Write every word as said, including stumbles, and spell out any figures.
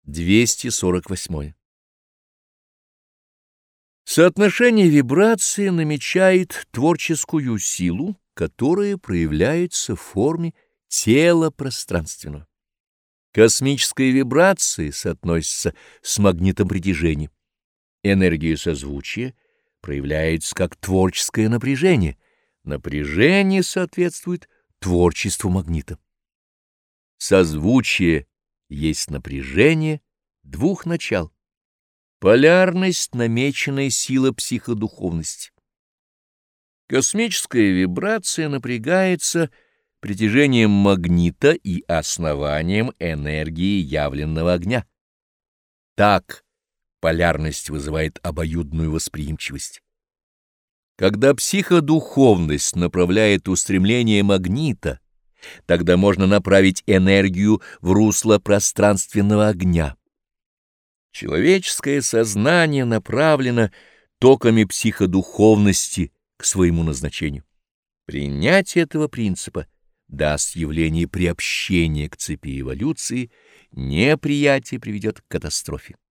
двести сорок восемь. Соотношение вибрации намечает творческую силу, которая проявляется в форме тела пространственного. Космическая вибрация соотносится с магнитом притяжения. Энергия созвучия проявляется как творческое напряжение. Напряжение соответствует творчеству магнита. Созвучие есть напряжение двух начал. Полярность — намеченная сила психодуховности. Космическая вибрация напрягается притяжением магнита и основанием энергии явленного огня. Так полярность вызывает обоюдную восприимчивость. Когда психодуховность направляет устремление магнита, тогда можно направить энергию в русло пространственного огня. Человеческое сознание направлено токами психодуховности к своему назначению. Принятие этого принципа даст явление приобщения к цепи эволюции, неприятие приведет к катастрофе.